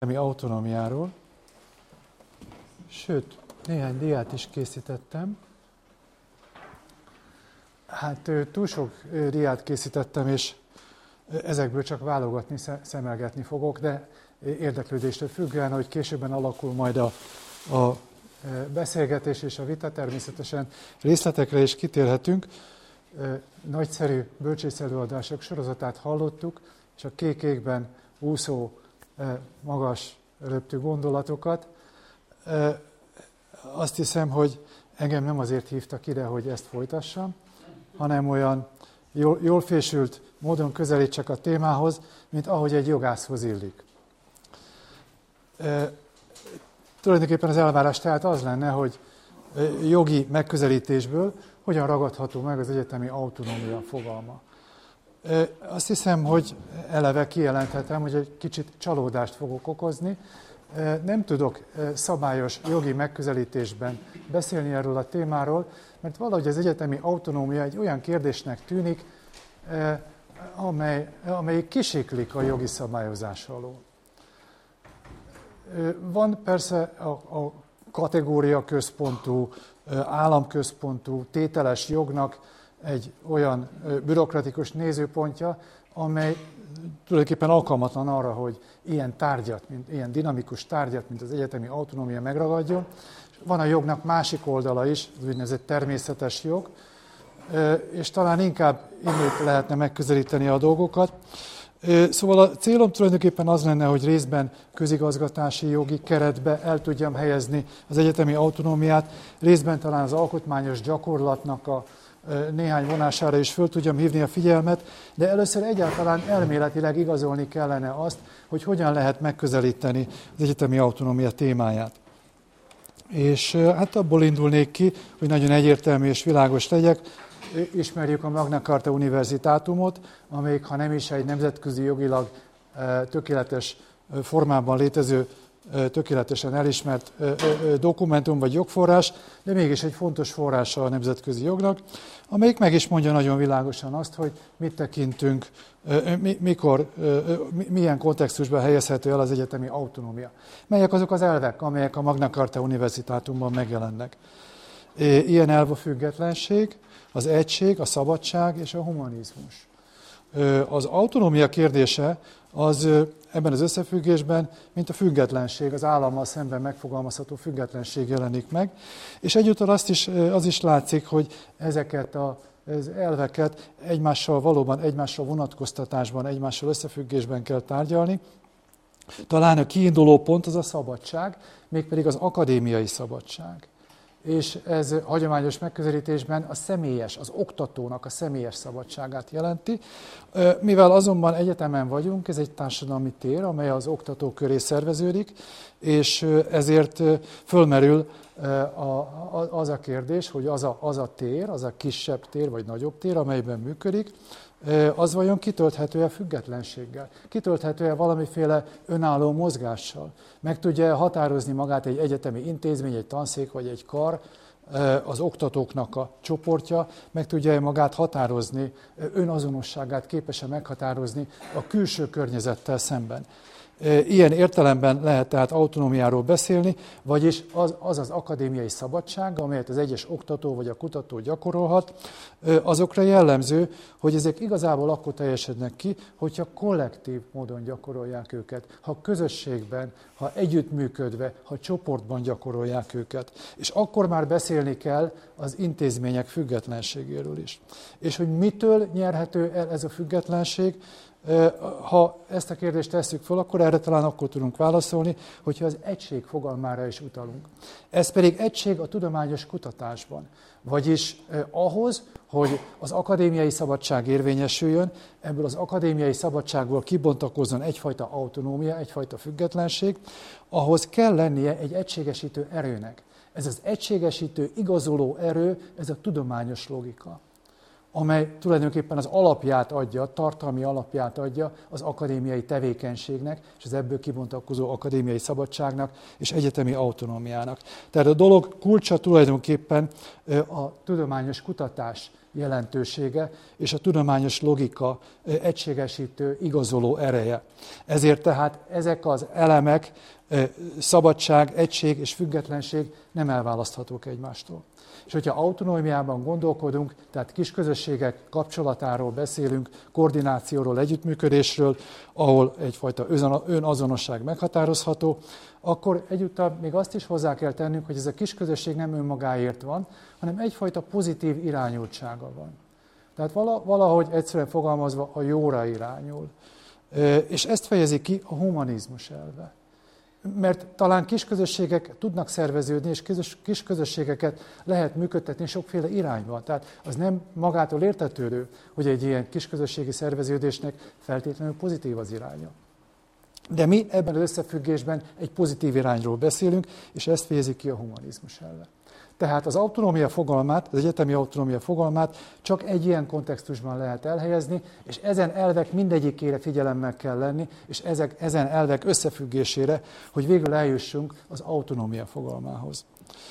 autonómiáról. Sőt, néhány diát is készítettem. Hát túl sok diát készítettem, és ezekből csak válogatni, szemelgetni fogok, de érdeklődéstől függően, hogy későbben alakul majd a beszélgetés és a vita, természetesen részletekre is kitérhetünk. Nagyszerű bölcsészelőadások sorozatát hallottuk, és a kék-égben úszó, magas röptű gondolatokat. Azt hiszem, hogy engem nem azért hívtak ide, hogy ezt folytassam, hanem olyan jól fésült módon közelítsek a témához, mint ahogy egy jogászhoz illik. Tulajdonképpen az elvárás tehát az lenne, hogy jogi megközelítésből hogyan ragadható meg az egyetemi autonómia fogalma. Azt hiszem, hogy eleve kijelenthetem, hogy egy kicsit csalódást fogok okozni. Nem tudok szabályos jogi megközelítésben beszélni erről a témáról, mert valahogy az egyetemi autonómia egy olyan kérdésnek tűnik, amely kisiklik a jogi szabályozás alól. Van persze a kategória központú, államközpontú, tételes jognak egy olyan bürokratikus nézőpontja, amely tulajdonképpen alkalmatlan arra, hogy ilyen tárgyat, ilyen dinamikus tárgyat, mint az egyetemi autonómia megragadjon. Van a jognak másik oldala is, az úgynevezett természetes jog, és talán inkább innét lehetne megközelíteni a dolgokat. Szóval a célom tulajdonképpen az lenne, hogy részben közigazgatási jogi keretbe el tudjam helyezni az egyetemi autonómiát, részben talán az alkotmányos gyakorlatnak a néhány vonására is föl tudjam hívni a figyelmet, de először egyáltalán elméletileg igazolni kellene azt, hogy hogyan lehet megközelíteni az egyetemi autonómia témáját. És hát abból indulnék ki, hogy nagyon egyértelmű és világos legyek. Ismerjük a Magna Carta Universitatumot, amelyik, ha nem is egy nemzetközi jogilag tökéletes formában létező, tökéletesen elismert dokumentum vagy jogforrás, de mégis egy fontos forrása a nemzetközi jognak, amelyik meg is mondja nagyon világosan azt, hogy mit tekintünk, milyen kontextusban helyezhető el az egyetemi autonómia. Melyek azok az elvek, amelyek a Magna Carta Universitatumban megjelennek. Ilyen elv a függetlenség, az egység, a szabadság és a humanizmus. Az autonómia kérdése az ebben az összefüggésben, mint a függetlenség, az állammal szemben megfogalmazható függetlenség jelenik meg, és egyúttal az is látszik, hogy ezeket az elveket valóban egymással vonatkoztatásban, egymással összefüggésben kell tárgyalni. Talán a kiinduló pont az a szabadság, mégpedig az akadémiai szabadság. És ez hagyományos megközelítésben az oktatónak a személyes szabadságát jelenti. Mivel azonban egyetemen vagyunk, ez egy társadalmi tér, amely az oktatók köré szerveződik, és ezért fölmerül az a kérdés, hogy az a tér, az a kisebb tér vagy nagyobb tér, amelyben működik, az vajon kitölthető-e függetlenséggel? Kitölthető-e valamiféle önálló mozgással? Meg tudja határozni magát egy egyetemi intézmény, egy tanszék vagy egy kar, az oktatóknak a csoportja, meg tudja magát határozni, önazonosságát képes-e meghatározni a külső környezettel szemben? Ilyen értelemben lehet tehát autonómiáról beszélni, vagyis az akadémiai szabadság, amelyet az egyes oktató vagy a kutató gyakorolhat, azokra jellemző, hogy ezek igazából akkor teljesednek ki, hogyha kollektív módon gyakorolják őket, ha közösségben, ha együttműködve, ha csoportban gyakorolják őket. És akkor már beszélni kell az intézmények függetlenségéről is. És hogy mitől nyerhető el ez a függetlenség? Ha ezt a kérdést tesszük fel, akkor erre talán akkor tudunk válaszolni, hogyha az egység fogalmára is utalunk. Ez pedig egység a tudományos kutatásban. Vagyis ahhoz, hogy az akadémiai szabadság érvényesüljön, ebből az akadémiai szabadságból kibontakozzon egyfajta autonómia, egyfajta függetlenség, ahhoz kell lennie egy egységesítő erőnek. Ez az egységesítő, igazoló erő, ez a tudományos logika, amely tulajdonképpen az alapját adja, tartalmi alapját adja az akadémiai tevékenységnek, és az ebből kibontakozó akadémiai szabadságnak és egyetemi autonómiának. Tehát a dolog kulcsa tulajdonképpen a tudományos kutatás jelentősége és a tudományos logika egységesítő, igazoló ereje. Ezért tehát ezek az elemek, szabadság, egység és függetlenség nem elválaszthatók egymástól. És hogyha autonómiában gondolkodunk, tehát kisközösségek kapcsolatáról beszélünk, koordinációról, együttműködésről, ahol egyfajta önazonosság meghatározható, akkor egyúttal még azt is hozzá kell tennünk, hogy ez a kisközösség nem önmagáért van, hanem egyfajta pozitív irányultsága van. Tehát valahogy egyszerűen fogalmazva a jóra irányul. És ezt fejezi ki a humanizmus elve. Mert talán kisközösségek tudnak szerveződni, és kisközösségeket lehet működtetni sokféle irányban. Tehát az nem magától értetődő, hogy egy ilyen kisközösségi szerveződésnek feltétlenül pozitív az iránya. De mi ebben az összefüggésben egy pozitív irányról beszélünk, és ezt fejezi ki a humanizmus elve. Tehát az autonómia fogalmát, az egyetemi autonómia fogalmát csak egy ilyen kontextusban lehet elhelyezni, és ezen elvek mindegyikére figyelemmel kell lenni, és ezen elvek összefüggésére, hogy végül eljussunk az autonómia fogalmához.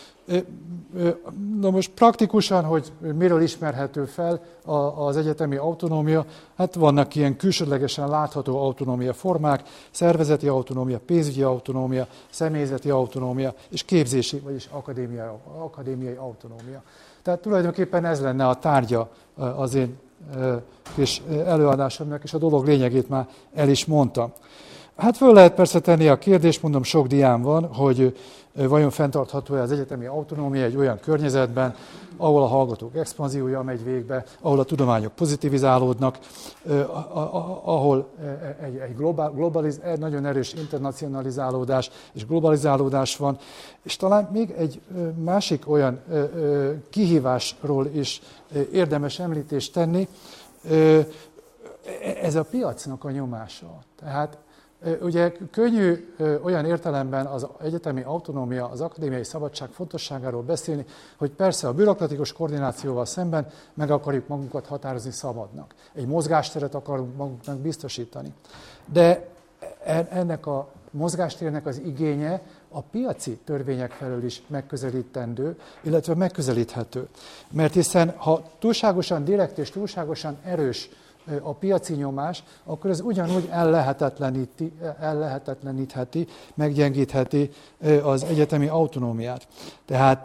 Na most praktikusan, hogy miről ismerhető fel az egyetemi autonómia, hát vannak ilyen külsődlegesen látható autonómia formák, szervezeti autonómia, pénzügyi autonómia, személyzeti autonómia és képzési, vagyis akadémiai autonómia. Tehát tulajdonképpen ez lenne a tárgya az én kis előadásomnak, és a dolog lényegét már el is mondtam. Hát föl lehet persze tenni a kérdést, mondom, sok diám van, hogy vajon fenntartható-e az egyetemi autonómia egy olyan környezetben, ahol a hallgatók expanziója megy végbe, ahol a tudományok pozitivizálódnak, ahol egy nagyon erős internacionalizálódás és globalizálódás van, és talán még egy másik olyan kihívásról is érdemes említést tenni, ez a piacnak a nyomása. Tehát ugye könnyű olyan értelemben az egyetemi autonómia, az akadémiai szabadság fontosságáról beszélni, hogy persze a bürokratikus koordinációval szemben meg akarjuk magunkat határozni szabadnak. Egy mozgásteret akarunk magunknak biztosítani. De ennek a mozgástérnek az igénye a piaci törvények felől is megközelítendő, illetve megközelíthető. Mert hiszen ha túlságosan direkt és túlságosan erős a piaci nyomás, akkor ez ugyanúgy ellehetetlenítheti, meggyengítheti az egyetemi autonómiát. Tehát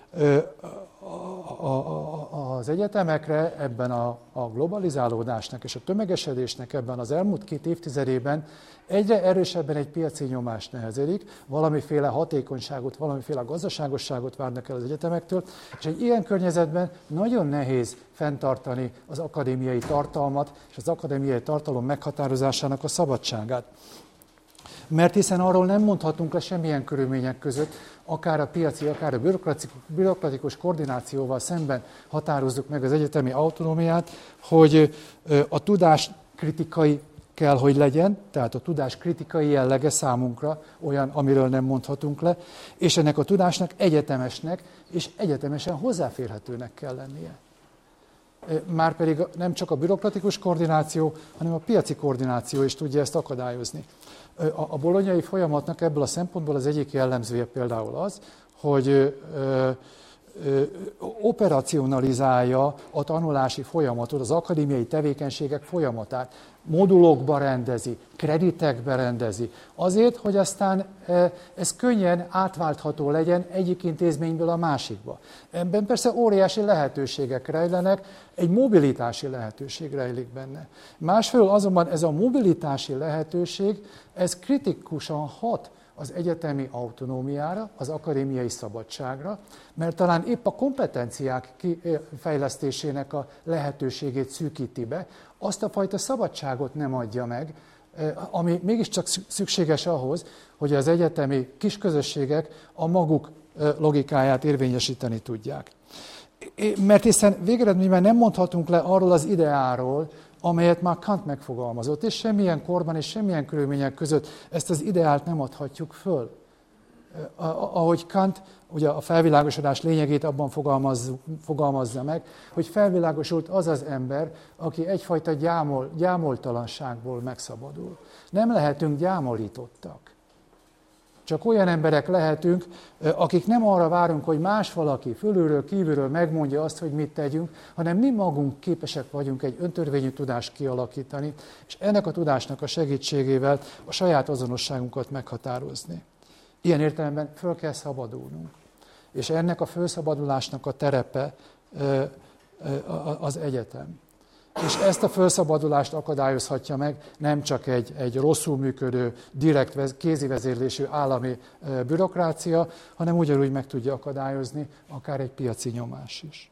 az egyetemekre ebben a globalizálódásnak és a tömegesedésnek ebben az elmúlt 2 évtizedében egyre erősebben egy piaci nyomás nehezedik, valamiféle hatékonyságot, valamiféle gazdaságosságot várnak el az egyetemektől, és egy ilyen környezetben nagyon nehéz fenntartani az akadémiai tartalmat és az akadémiai tartalom meghatározásának a szabadságát. Mert hiszen arról nem mondhatunk le semmilyen körülmények között, akár a piaci, akár a bürokratikus koordinációval szemben határozzuk meg az egyetemi autonómiát, hogy a tudás kritikai kell, hogy legyen, tehát a tudás kritikai jellege számunkra olyan, amiről nem mondhatunk le, és ennek a tudásnak egyetemesnek és egyetemesen hozzáférhetőnek kell lennie. Márpedig nem csak a bürokratikus koordináció, hanem a piaci koordináció is tudja ezt akadályozni. A bolonyai folyamatnak ebből a szempontból az egyik jellemzője például az, hogy operacionalizálja a tanulási folyamatot, az akadémiai tevékenységek folyamatát, modulokba rendezi, kreditekbe rendezi, azért, hogy aztán ez könnyen átváltható legyen egyik intézményből a másikba. Ebben persze óriási lehetőségek rejlenek, egy mobilitási lehetőség rejlik benne. Másfelől azonban ez a mobilitási lehetőség, ez kritikusan hat az egyetemi autonómiára, az akadémiai szabadságra, mert talán épp a kompetenciák fejlesztésének a lehetőségét szűkíti be, azt a fajta szabadságot nem adja meg, ami mégiscsak szükséges ahhoz, hogy az egyetemi kisközösségek a maguk logikáját érvényesíteni tudják. Mert hiszen végeredményben nem mondhatunk le arról az ideáról, amelyet már Kant megfogalmazott, és semmilyen korban és semmilyen körülmények között ezt az ideált nem adhatjuk föl. Ahogy Kant ugye a felvilágosodás lényegét abban fogalmazza meg, hogy felvilágosult az az ember, aki egyfajta gyámoltalanságból megszabadul. Nem lehetünk gyámolítottak. Csak olyan emberek lehetünk, akik nem arra várunk, hogy más valaki fölülről, kívülről megmondja azt, hogy mit tegyünk, hanem mi magunk képesek vagyunk egy öntörvényű tudást kialakítani, és ennek a tudásnak a segítségével a saját azonosságunkat meghatározni. Ilyen értelemben föl kell szabadulnunk. És ennek a fölszabadulásnak a terepe az egyetem. És ezt a felszabadulást akadályozhatja meg nem csak egy rosszul működő, direkt kézi vezérlésű állami bürokrácia, hanem ugyanúgy meg tudja akadályozni akár egy piaci nyomás is.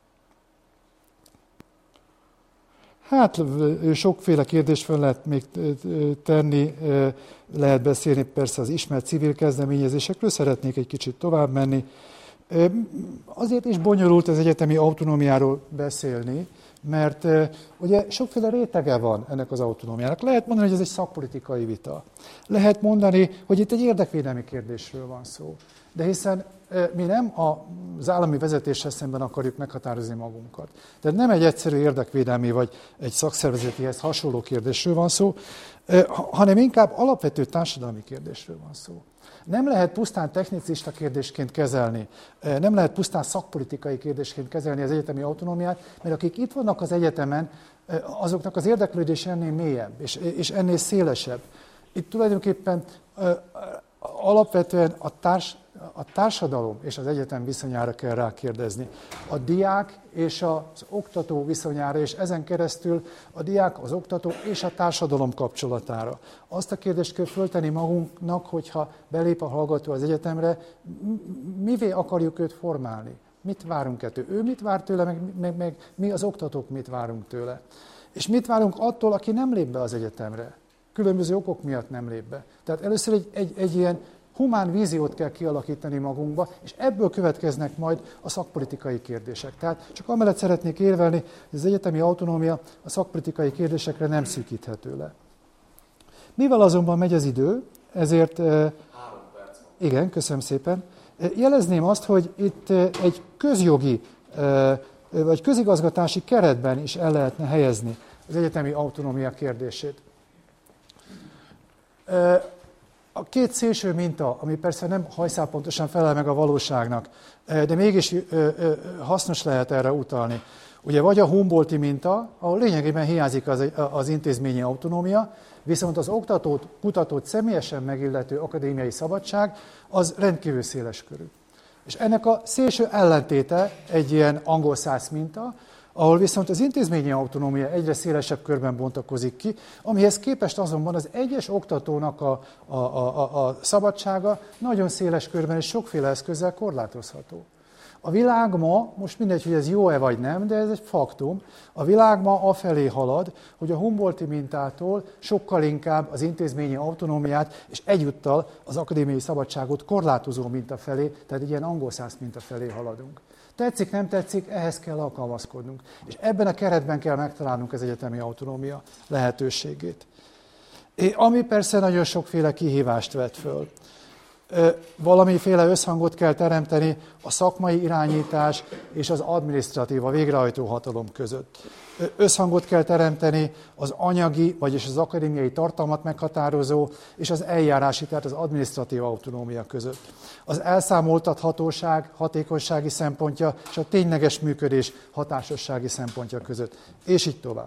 Hát sokféle kérdést fel lehet még tenni, lehet beszélni persze az ismert civil kezdeményezésekről, szeretnék egy kicsit tovább menni. Azért is bonyolult az egyetemi autonómiáról beszélni, mert ugye sokféle rétege van ennek az autonómiának. Lehet mondani, hogy ez egy szakpolitikai vita. Lehet mondani, hogy itt egy érdekvédelmi kérdésről van szó. De hiszen mi nem az állami vezetéssel szemben akarjuk meghatározni magunkat. Tehát nem egy egyszerű érdekvédelmi vagy egy szakszervezetihez hasonló kérdésről van szó, hanem inkább alapvető társadalmi kérdésről van szó. Nem lehet pusztán technicista kérdésként kezelni, nem lehet pusztán szakpolitikai kérdésként kezelni az egyetemi autonómiát, mert akik itt vannak az egyetemen, azoknak az érdeklődés ennél mélyebb és ennél szélesebb. Itt tulajdonképpen alapvetően a társadalom és az egyetem viszonyára kell rákérdezni. A diák és az oktató viszonyára, és ezen keresztül a diák, az oktató és a társadalom kapcsolatára. Azt a kérdést kell föltenni magunknak, hogyha belép a hallgató az egyetemre, mivé akarjuk őt formálni? Mit várunk ettől? Ő mit vár tőle, meg mi az oktatók mit várunk tőle? És mit várunk attól, aki nem lép be az egyetemre? Különböző okok miatt nem lép be. Tehát először egy ilyen humán víziót kell kialakítani magunkba, és ebből következnek majd a szakpolitikai kérdések. Tehát csak amellett szeretnék érvelni, hogy az egyetemi autonómia a szakpolitikai kérdésekre nem szűkíthető le. Mivel azonban megy az idő, ezért... 3 perc. Igen, köszönöm szépen. Jelezném azt, hogy itt egy közjogi vagy közigazgatási keretben is el lehetne helyezni az egyetemi autonómia kérdését. A két szélső minta, ami persze nem hajszálpontosan felel meg a valóságnak, de mégis hasznos lehet erre utalni. Ugye vagy a Humboldti minta, ahol lényegében hiányzik az intézményi autonómia, viszont az oktatót, kutatót személyesen megillető akadémiai szabadság az rendkívül széles körű. És ennek a szélső ellentéte egy ilyen angol száz minta, ahol viszont az intézményi autonómia egyre szélesebb körben bontakozik ki, amihez képest azonban az egyes oktatónak a szabadsága nagyon széles körben és sokféle eszközzel korlátozható. A világ ma, most mindegy, hogy ez jó-e vagy nem, de ez egy faktum, a világ ma afelé halad, hogy a Humboldti mintától sokkal inkább az intézményi autonómiát és egyúttal az akadémiai szabadságot korlátozó minta felé, tehát egy ilyen angol száz minta felé haladunk. Tetszik, nem tetszik, ehhez kell alkalmazkodnunk. És ebben a keretben kell megtalálnunk az egyetemi autonómia lehetőségét. Ami persze nagyon sokféle kihívást vet föl. Valamiféle összhangot kell teremteni a szakmai irányítás és az adminisztratív, a végrehajtó hatalom között. Összhangot kell teremteni az anyagi, vagyis az akadémiai tartalmat meghatározó és az eljárási, tehát az adminisztratív autonómia között. Az elszámoltathatóság hatékonysági szempontja és a tényleges működés hatásossági szempontja között. És így tovább.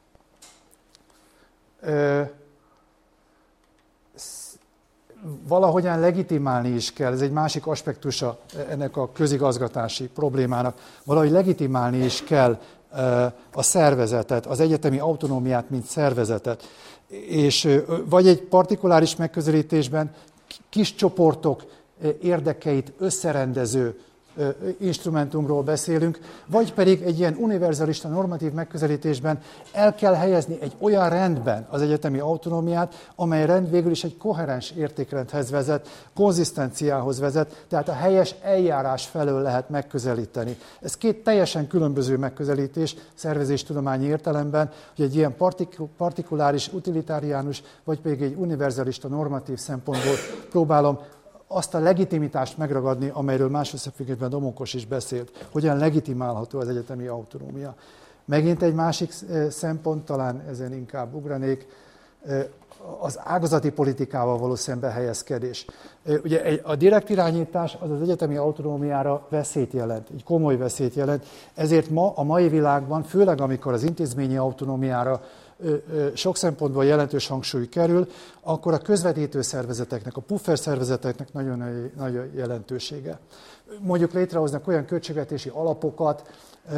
Valahogyan legitimálni is kell, ez egy másik aspektusa ennek a közigazgatási problémának, valahogy legitimálni is kell a szervezetet, az egyetemi autonómiát, mint szervezetet. És vagy egy partikuláris megközelítésben kis csoportok érdekeit összerendező instrumentumról beszélünk, vagy pedig egy ilyen univerzalista normatív megközelítésben el kell helyezni egy olyan rendben az egyetemi autonómiát, amely rend végül is egy koherens értékrendhez vezet, konzisztenciához vezet, tehát a helyes eljárás felől lehet megközelíteni. Ez két teljesen különböző megközelítés szervezéstudományi értelemben, hogy egy ilyen partikuláris, utilitáriánus, vagy pedig egy univerzalista normatív szempontból próbálom azt a legitimitást megragadni, amelyről más összefüggésben Domokos is beszélt, hogyan legitimálható az egyetemi autonómia. Megint egy másik szempont, talán ezen inkább ugranék, az ágazati politikával való szembehelyezkedés. Ugye a direkt irányítás az egyetemi autonómiára veszélyt jelent, egy komoly veszélyt jelent, ezért a mai világban, főleg amikor az intézményi autonómiára sok szempontból jelentős hangsúly kerül, akkor a közvetítő szervezeteknek, a puffer szervezeteknek nagyon nagy jelentősége. Mondjuk létrehoznak olyan költségvetési alapokat,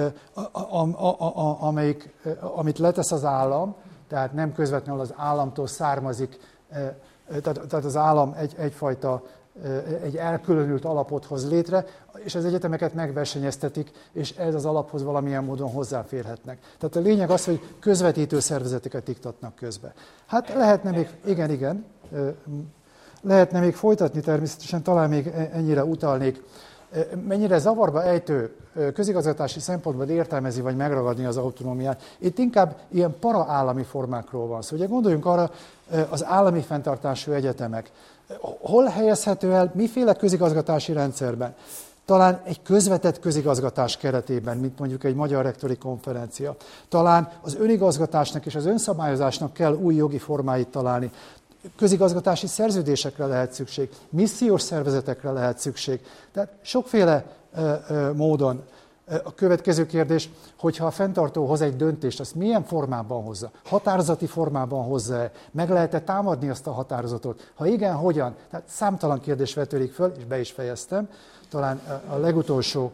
amit letesz az állam, tehát nem közvetlenül az államtól származik, tehát az állam egy elkülönült alapot hoz létre, és az egyetemeket megversenyeztetik, és ez az alaphoz valamilyen módon hozzáférhetnek. Tehát a lényeg az, hogy közvetítő szervezeteket iktatnak közbe. Hát lehetne még, igen, lehetne még folytatni természetesen, talán még ennyire utalnék. Mennyire zavarba ejtő közigazgatási szempontból értelmezi vagy megragadni az autonómiát. Itt inkább ilyen paraállami formákról van szó. Ugye gondoljunk arra, az állami fenntartású egyetemek. Hol helyezhető el, miféle közigazgatási rendszerben? Talán egy közvetett közigazgatás keretében, mint mondjuk egy magyar rektori konferencia. Talán az önigazgatásnak és az önszabályozásnak kell új jogi formáit találni. Közigazgatási szerződésekre lehet szükség, missziós szervezetekre lehet szükség. Tehát sokféle módon. A következő kérdés, hogyha a fenntartó hoz egy döntést, azt milyen formában hozza? Határozati formában hozza-e? Meg lehet-e támadni azt a határozatot? Ha igen, hogyan? Tehát számtalan kérdés vetődik föl, és be is fejeztem. Talán a legutolsó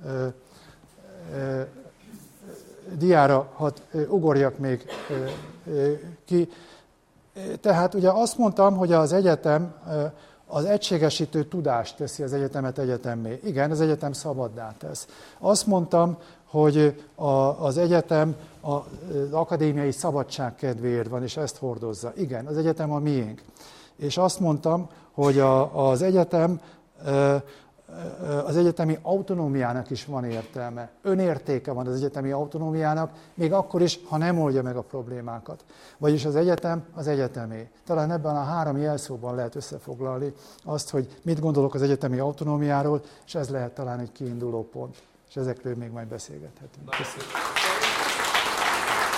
diára, hadd ugorjak még ki. Tehát ugye azt mondtam, hogy az egyetem az egységesítő tudást teszi az egyetemet egyetemmé. Igen, az egyetem szabaddá tesz. Azt mondtam, hogy az egyetem az akadémiai szabadság kedvéért van, és ezt hordozza. Igen, az egyetem a miénk. És azt mondtam, hogy az egyetem az egyetemi autonómiának is van értelme. Önértéke van az egyetemi autonómiának, még akkor is, ha nem oldja meg a problémákat. Vagyis az egyetem az egyetemé. Talán ebben a 3 jelszóban lehet összefoglalni azt, hogy mit gondolok az egyetemi autonómiáról, és ez lehet talán egy kiinduló pont. És ezekről még majd beszélgethetünk. Köszönöm.